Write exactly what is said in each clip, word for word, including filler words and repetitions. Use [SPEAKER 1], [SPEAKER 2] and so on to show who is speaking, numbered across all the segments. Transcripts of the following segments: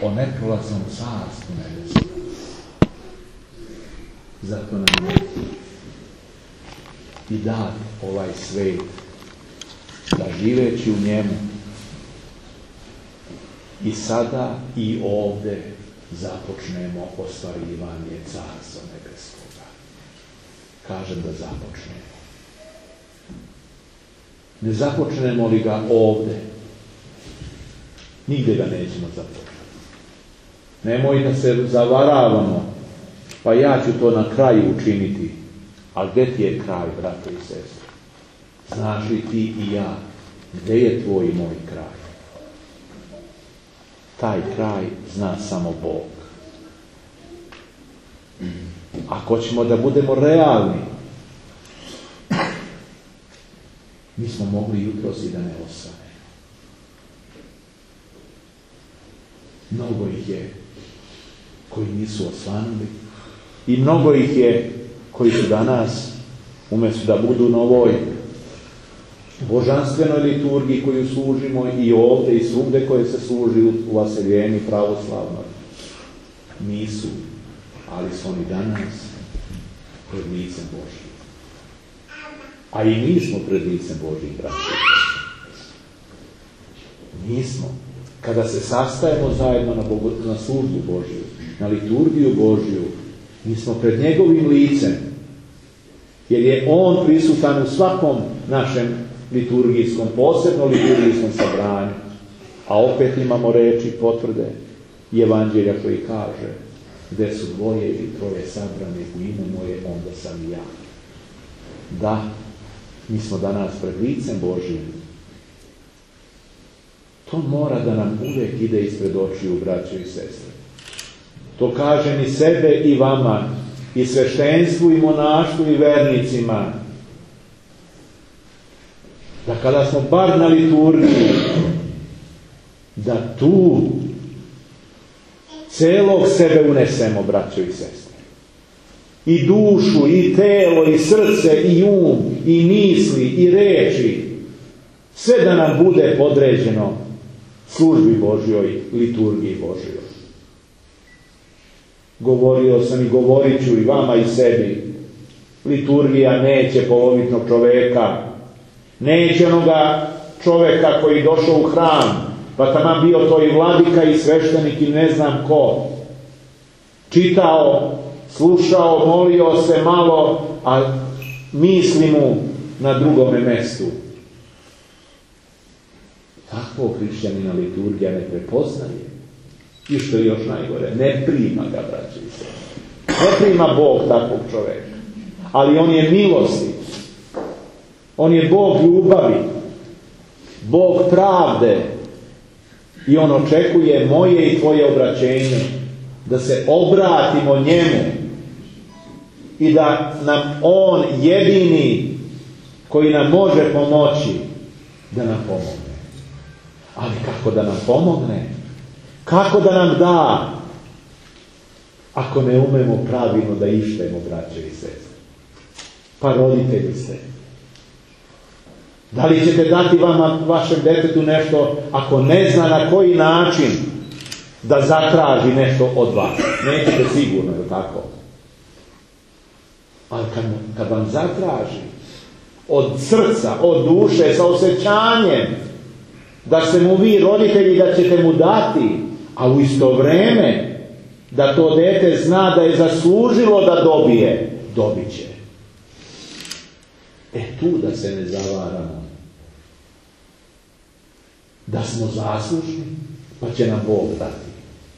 [SPEAKER 1] o neprolaznom carstvu nebeskom. Zato nam je i dat ovaj svet, da živeći u njemu i sada i ovde započnemo ostvarivanje carstva nebeskoga. Kažem da započnemo. Ne započnemo li ga ovde, nigde ga nećemo započeti. Nemoj da se zavaravamo, pa ja ću to na kraju učiniti. A gdje ti je kraj, brato i sestre? Znaš li ti i ja gdje je tvoj i moj kraj? Taj kraj zna samo Bog. Ako ćemo da budemo realni, mi smo mogli jutros i da ne osvane. Mnogo ih je koji nisu osvanuli i mnogo ih je koji su danas, umjesto da budu na ovoj božanstvenoj liturgiji koju služimo i ovdje i svugde koje se služi u vaseljeni pravoslavnoj, nisu, ali su oni danas pred licem Božjim. A i mi smo pred licem Božjim, braći. Mi smo. Kada se sastajemo zajedno na, Bogu, na službu Božju, na liturgiju Božju, mi smo pred njegovim licem, jer je on prisutan u svakom našem liturgijskom, posebno liturgijskom sabranju. A opet imamo reči, potvrde i evanđelja koji kaže: gdje su dvoje ili troje sabrane u ime moje, onda sam i ja. Da, mi smo danas pred licem Božjim. To mora da nam uvijek ide ispred očiju, braćo i sestre. To kažem i sebe i vama, i sveštenstvu i monaštvu i vernicima. Da kada smo bar na liturgiji, da tu celog sebe unesemo, braćo i sestre. I dušu, i telo, i srce, i um, i misli, i reči. Sve da nam bude podređeno službi Božjoj, liturgiji Božjoj. Govorio sam i govorit ću i vama i sebi. Liturgija neće polovičnog čoveka. Neće onoga čoveka koji došao u hram, pa taman bio to i vladika i sveštenik i ne znam ko. Čitao, slušao, molio se malo, a misli mu na drugome mestu. Takvog hrišćanina liturgija ne prepoznaje. I što je još najgore, ne prima ga, braći i sestre. Ne prima Bog takvog čoveka. Ali on je milosti. On je Bog ljubavi. Bog pravde. I on očekuje moje i tvoje obraćenje. Da se obratimo njemu. I da nam on jedini koji nam može pomoći, da nam pomogne. Ali kako da nam pomogne? Kako da nam da? Ako ne umemo pravilno da ištemo, braće i sestre. Pa roditelji ste. Da li ćete dati vama, vašem detetu nešto, ako ne zna na koji način da zatraži nešto od vas? Nećete sigurno, je tako? Ali kad, kad vam zatraži od srca, od duše, sa osjećanjem, da ste mu vi roditelji, da ćete mu dati, a u isto vrijeme da to dete zna da je zaslužilo da dobije, dobit će. E tu da se ne zavaramo. Da smo zaslužni, pa će nam Bog dati.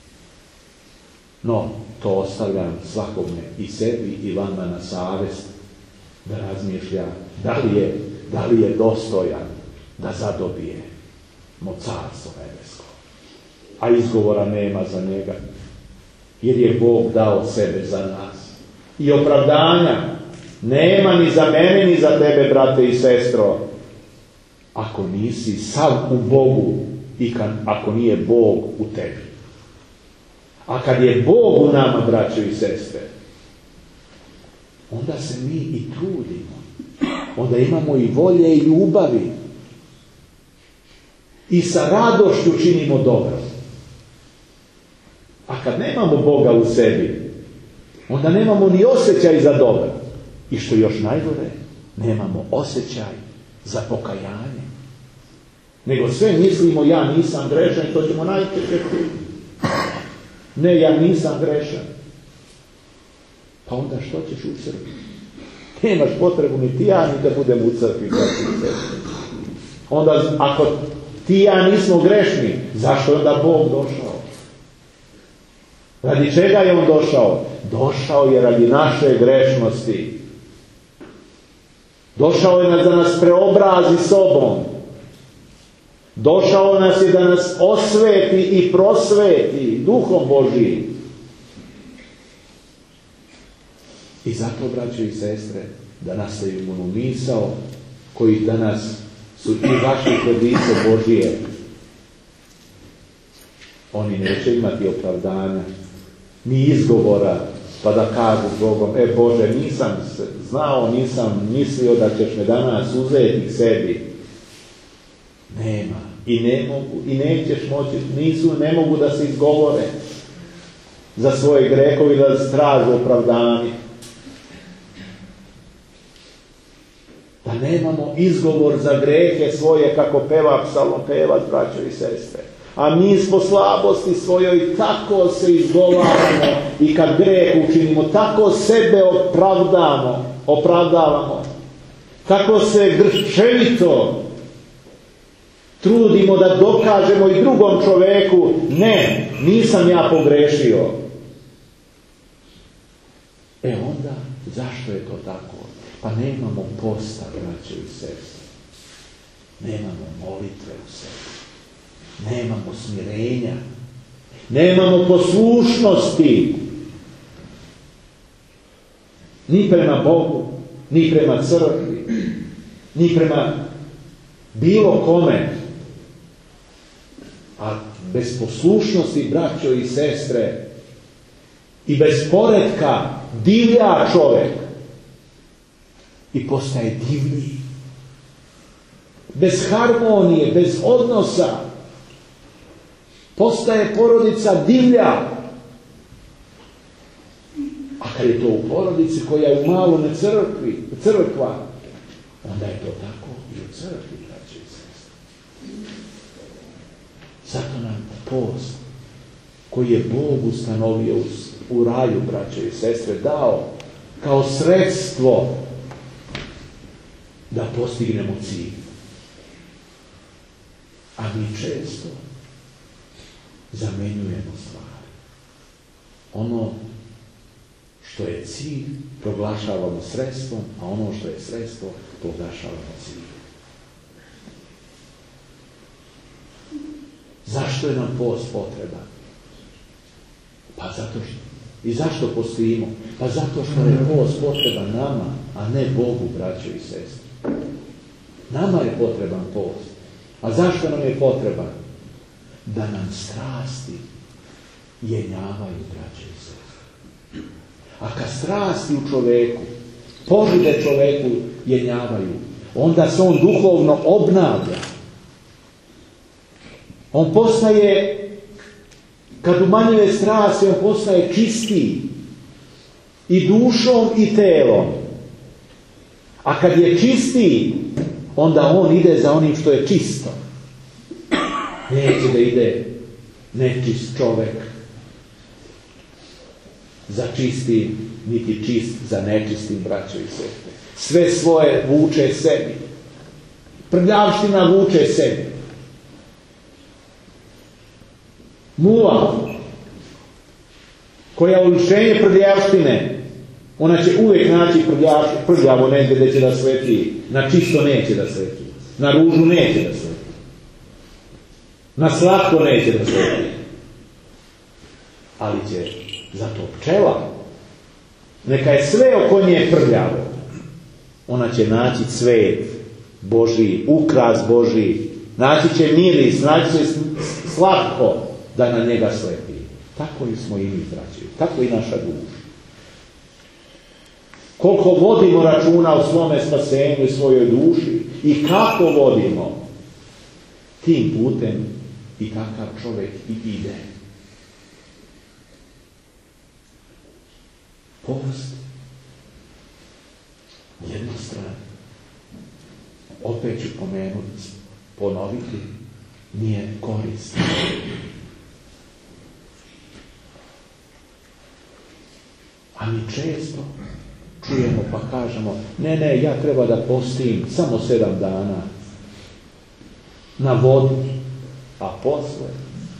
[SPEAKER 1] No, to ostavljam svakome i sebi i vama na savjest da razmišlja da li je, da li je dostojan da zadobije mo carstvo nebesko. A izgovora nema za njega. Jer je Bog dao sebe za nas. I opravdanja nema ni za mene ni za tebe, brate i sestro, ako nisi sav u Bogu i kad, ako nije Bog u tebi. A kad je Bog u nama, braćo i sestre, onda se mi i trudimo. Onda imamo i volje i ljubavi. I sa radošću činimo dobro. A kad nemamo Boga u sebi, onda nemamo ni osjećaj za dobro. I što još najgore, nemamo osjećaj za pokajanje. Nego sve mislimo, ja nisam grešan, to ćemo najčešće. Ne, ja nisam grešan. Pa onda što ćeš u crkvi? Nemaš potrebu ni ti ja ni da budem u crkvi. Onda ako ti ja nismo grešni, zašto je onda Bog došao? Radi čega je on došao? Došao je radi naše grešnosti. Došao je da nas preobrazi sobom. Došao nas je da nas osveti i prosveti Duhom Božijim. I zato, braćo i sestre, da nastavimo onu misao koji danas su i vaši kredice Božije. Oni neće imati opravdanja, ni izgovora, pa da kažu Bogom, e Bože, nisam znao, nisam mislio da ćeš me danas uzeti sebi. Nema. I ne mogu, i nećeš moći, nisu, ne mogu da se izgovore za svoje grehove, da traže opravdanje. Da nemamo izgovor za grehe svoje, kako peva psalopevac, braćo i sestre. A mi smo slabosti svojoj tako se izgovaramo i kad greh učinimo, tako sebe opravdamo, opravdavamo. Tako se grčevito trudimo da dokažemo i drugom čoveku, ne, nisam ja pogrešio. E onda, zašto je to tako? Pa nemamo posta, braćo i sestre. Nemamo molitve u sebi. Nemamo smirenja. Nemamo poslušnosti. Ni prema Bogu, ni prema crkvi, ni prema bilo kome. A bez poslušnosti, braćo i sestre, i bez poretka divlja čovjek i postaje divlji. Bez harmonije, bez odnosa postaje porodica divlja. A kad je to u porodici koja je u malome crkvi, crkva, onda je to tako i u crkvi, braćo i sestre. Zato nam post koji je Bog ustanovio u raju, braćo i sestre, dao kao sredstvo da postignemo cilj. A mi često zamenjujemo stvari. Ono što je cilj proglašavamo sredstvom, a ono što je sredstvo proglašavamo cilj. Zašto je nam post potreban? Pa zato što. I zašto postojimo? Pa zato što je post potreban nama, a ne Bogu, braćo i sestre. Nama je potreban post. A zašto nam je potreban? Da nam strasti jenjavaju, braćo i sestre. A kad strasti u čoveku, požude čoveku jenjavaju, onda se on duhovno obnavlja. On postaje, kad umanjuje strasti, on postaje čistiji i dušom i telom. A kad je čistiji, onda on ide za onim što je čisto. Neće da ide nečist čovek za čistim, niti čist za nečistim, braćo i sestre. Sve svoje vuče sebi. Prljavština vuče sebi. Muva koja uličenje prljavštine, ona će uvijek naći prljavo negdje gdje će da sveti. Na čisto neće da sveti. Na ružu neće da sveti. Na slatko neće da sveti. Ali će zato pčela, neka je sve oko nje prljavo, ona će naći cvet Božiji, ukras Božiji, naći će miris, naći će slatko da na njega slepi. Tako i smo i mi, braći, tako i naša duša. Koliko vodimo računa o svome spasenju i svojoj duši i kako vodimo, tim putem i takav čovjek i ide. Post jednostran, opet ću pomenuti, ponoviti, nije korisno. A mi često čujemo pa kažemo, ne, ne, ja treba da postim samo sedam dana na vodu, a posle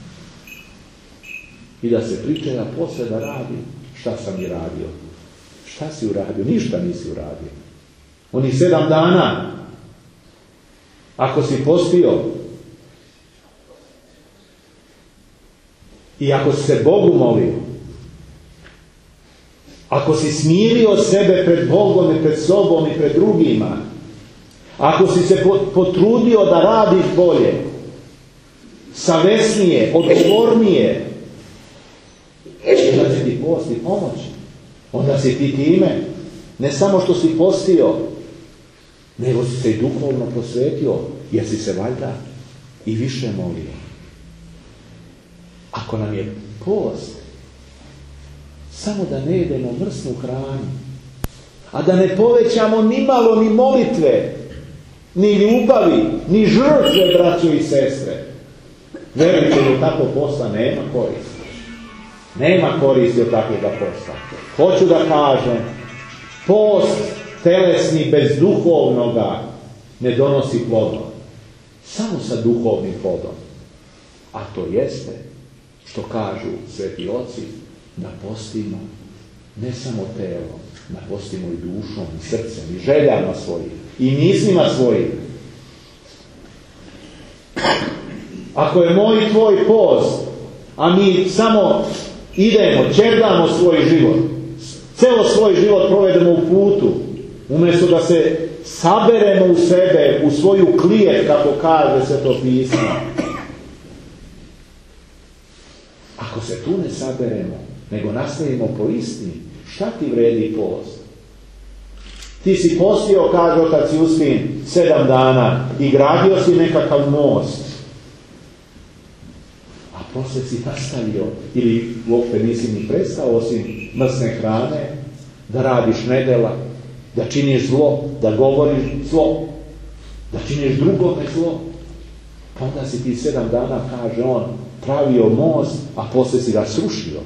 [SPEAKER 1] i da se priča, a posle da radim. Šta sam i radio? Šta si uradio? Ništa nisi uradio. Oni sedam dana, ako si postio i ako si se Bogu molio, ako si smirio sebe pred Bogom i pred sobom i pred drugima, ako si se potrudio da radiš bolje, savesnije, odgovornije, onda će ti post i pomoć. Onda si ti time, ne samo što si postio, nego si se i duhovno posvetio, jer si se valjda i više molio. Ako nam je post samo da ne jedemo mrsnu hranu, a da ne povećamo ni malo ni molitve, ni ljubavi, ni žrtve, braćo i sestre, verujte da tako posta nema koristi. Nema koristi od takvoga posta. Hoću da kažem, post telesni bez duhovnoga ne donosi plodom. Samo sa duhovnim plodom. A to jeste, što kažu sveti oci, da postimo ne samo telom, da postimo i dušom, i srcem, i željama svojim, i mislima svojim. Ako je moj i tvoj post, a mi samo idemo, čerdamo svoj život, celo svoj život provedemo u putu, umjesto da se saberemo u sebe, u svoju klijet, kako kaže Sveto pismo. Ako se tu ne saberemo, nego nastavimo po istini, šta ti vredi post? Ti si postio, kaže otac Justin, sedam dana i gradio si nekakav most. A posle si nastavio, ili uopšte nisi ni prestao osim mrsne hrane, da radiš nedela, da činiš zlo, da govoriš zlo, da činiš drugome zlo. Pa onda si ti sedam dana, kaže on, pravio most, a posle si ga srušio.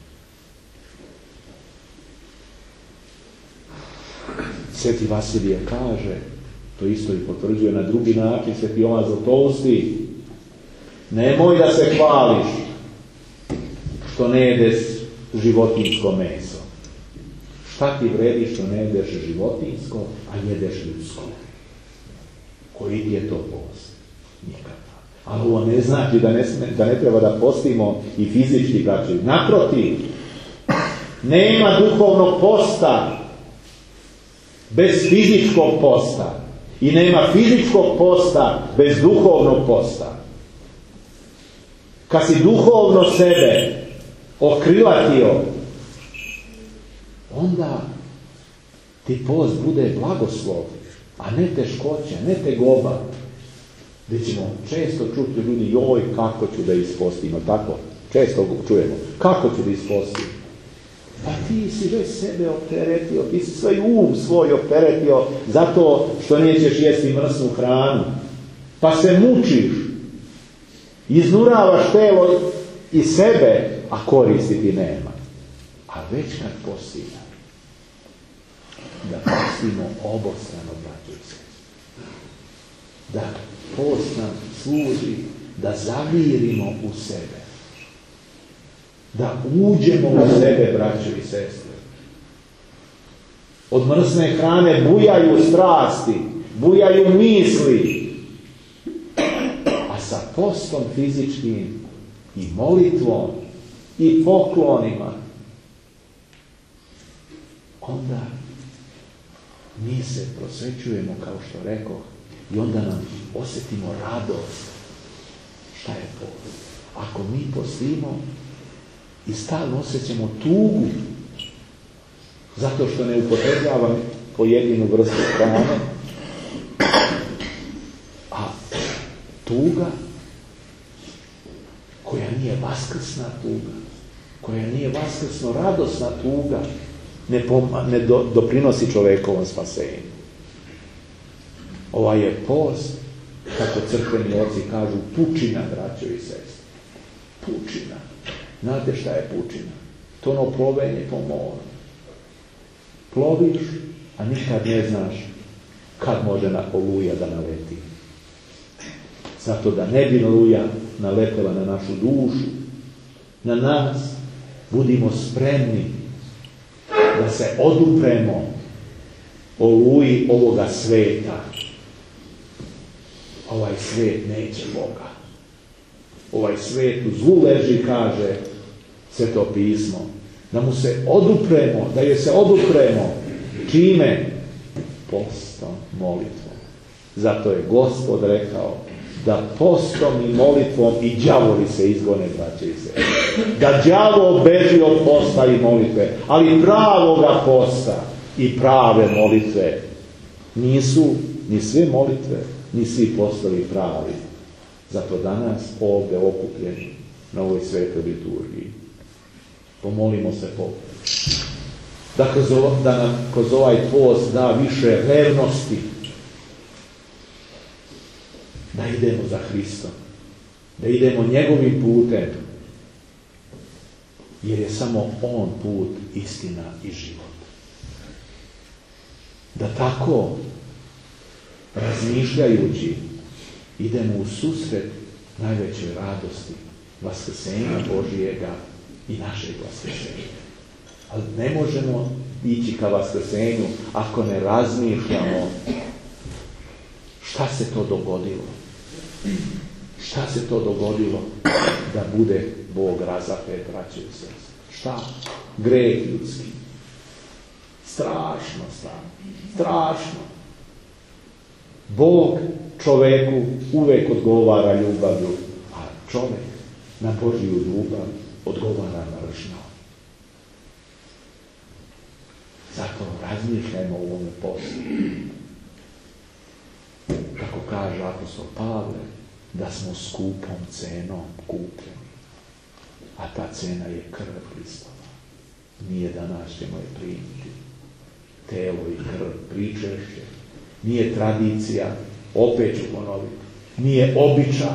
[SPEAKER 1] Sveti Vasilije kaže, to isto i potvrđuje na drugi način, Sveti Jovan Zlatousti, nemoj da se hvališ što ne jedeš životinjsko meso. Šta ti vredi što ne jedeš životinjsko, a jedeš ljudsko? Koji ti je to post? Nikakav. Ali ovo ne znači da ne, da ne treba da postimo i fizički braći. Naprotiv, nema duhovnog posta bez fizičkog posta. I nema fizičkog posta bez duhovnog posta. Kad si duhovno sebe okrilatio, onda ti post bude blagoslov, a ne teškoća, ne tegoba. Gdje ćemo često čuti ljudi, joj, kako ću da ispostimo, tako, često čujemo, kako ću da ispostim. Pa ti si već sebe opteretio, ti si svoj um svoj opteretio zato što nećeš jesti mrsnu hranu. Pa se mučiš, iznuravaš telo i sebe, a koristi ti nema. A već kad postimo, da postimo obostrano, braćo i sestre. Da post nam služi da zavirimo u sebe. Da uđemo u sebe, braćo i sestre. Od mrsne hrane bujaju strasti, bujaju misli. A sa postom fizičkim i molitvom i poklonima, onda mi se prosvećujemo, kao što rekoh, i onda nam osjetimo radost. Šta je post? Ako mi postimo i stalno osjećamo tugu zato što ne upotrebljavam pojedinu vrstu hrane, a tuga koja nije vaskrsna tuga, koja nije vaskrsno radosna tuga, ne, pom- ne do- doprinosi čovekovom spasenju. Ovaj je post, kako crkveni oci kažu, pučina, braćo i sestre. Pučina. Znate šta je pučina? To ono plovenje po moru. Ploviš, a nikad ne znaš kad može na oluja da naleti. Zato da ne bi oluja naletela na našu dušu, na nas, budimo spremni da se odupremo oluji ovoga sveta. Ovaj svet neće Boga. Ovaj svet u zlu leži, kaže Sveto pismo. Da mu se odupremo, da je se odupremo. Čime? Postom, molitvom. Zato je Gospod rekao da postom i molitvom i đavoli se izgone, braće i sestre. Da đavol beži od posta i molitve, ali pravoga posta i prave molitve nisu ni sve molitve, ni svi postovi pravi. Zato danas ovdje okupljeni na ovoj svetoj liturgiji pomolimo se Bogu da, kroz, da nam kroz ovaj post da više revnosti, da idemo za Hristom, da idemo njegovim putem, jer je samo on put, istina i život. Da tako razmišljajući idemo u susret najvećoj radosti vaskrsenja Božijega i našeg vaskrsenja. Ali ne možemo ići ka vaskrsenju ako ne razmišljamo šta se to dogodilo. Šta se to dogodilo da bude Bog razapet, braće i sestre? Šta? Greh ljudski. Strašno stanje. Strašno. Bog čoveku uvek odgovara ljubavlju, a čovek na Božju ljubav odgovara mržnjom. Zato razmišljajmo u ovome poslu. Kako kaže apostol Pavle, da smo skupom cenom kupljeni. A ta cena je krv Hristova. Nije danas ćemo je primiti. Telo i krv, pričešće. Nije tradicija, opet ću ponoviti. Nije običaj.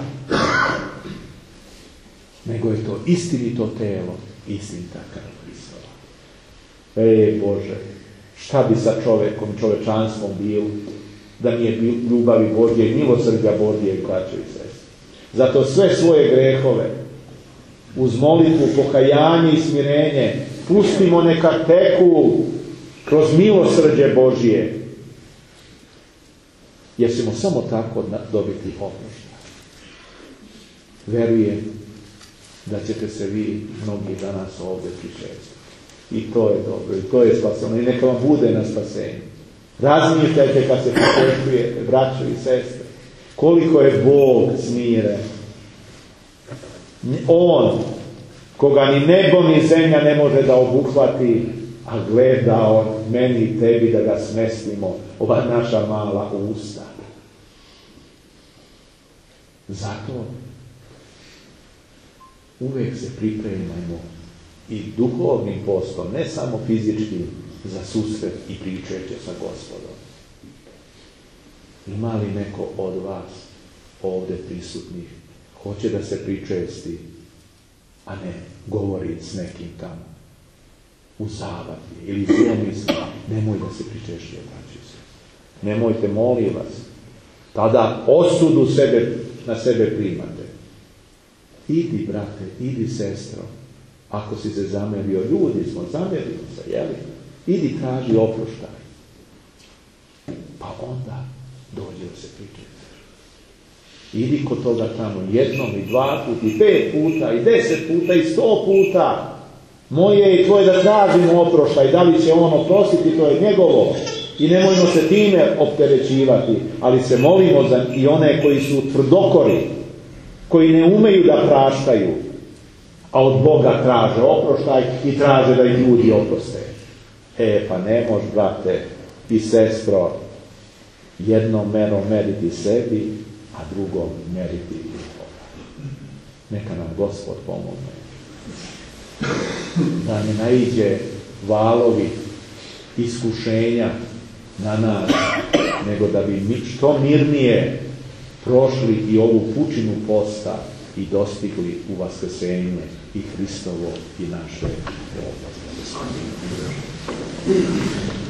[SPEAKER 1] Nego je to istinito telo, istinita krv Hristova. Ej Bože, šta bi sa čovekom, čovečanstvom bilo da nije ljubavi Božje i milosrđa Božje, braćo i sestre. Zato sve svoje grehove uz molitvu, pokajanje i smirenje pustimo neka teku kroz milosrđe Božje. Jer ćemo samo tako dobiti oproštaj. Verujem da ćete se vi mnogi danas ovdje pričestiti. I to je dobro, i to je spaseno. I neka vam bude na spasenju. Razmišljajte kad se pričešćujete, braćo i sestre, koliko je Bog smiren. On, koga ni nebo ni zemlja ne može da obuhvati, a gleda on meni i tebi da ga smestimo, ova naša mala usta. Zato uvijek se pripremajmo i duhovnim postom, ne samo fizičkim, za susret i pričešće sa Gospodom. Ima li neko od vas ovdje prisutnih hoće da se pričesti, a ne govori s nekim tamo u zabavlji ili zlomisli? Nemoj da se pričešće, braći se. Nemojte, molim vas. Tada osudu sebe, na sebe primate. Idi, brate, idi, sestro. Ako si se zamerio, ljudi smo, zamerili se, jeli? Idi traži oproštaj. Pa onda dođe da se pričesti. Idi kod toga tamo jednom i dva puta i pet puta i deset puta i sto puta. Moje i tvoje da tražimo oproštaj. Da li će on oprostiti, to je njegovo. I nemojmo se time opterećivati. Ali se molimo za i one koji su tvrdokori, koji ne umeju da praštaju, a od Boga traže oproštaj i traže da ih ljudi oproste. E, pa ne može, brate i sestro, jednom merom meriti sebi, a drugom meriti Boga. Neka nam Gospod pomogne. Da ne naiđe valovi iskušenja na nas, nego da bi mi što mirnije prošli i ovu pučinu posta i dostigli u vaskrsenje i Hristovo i naše.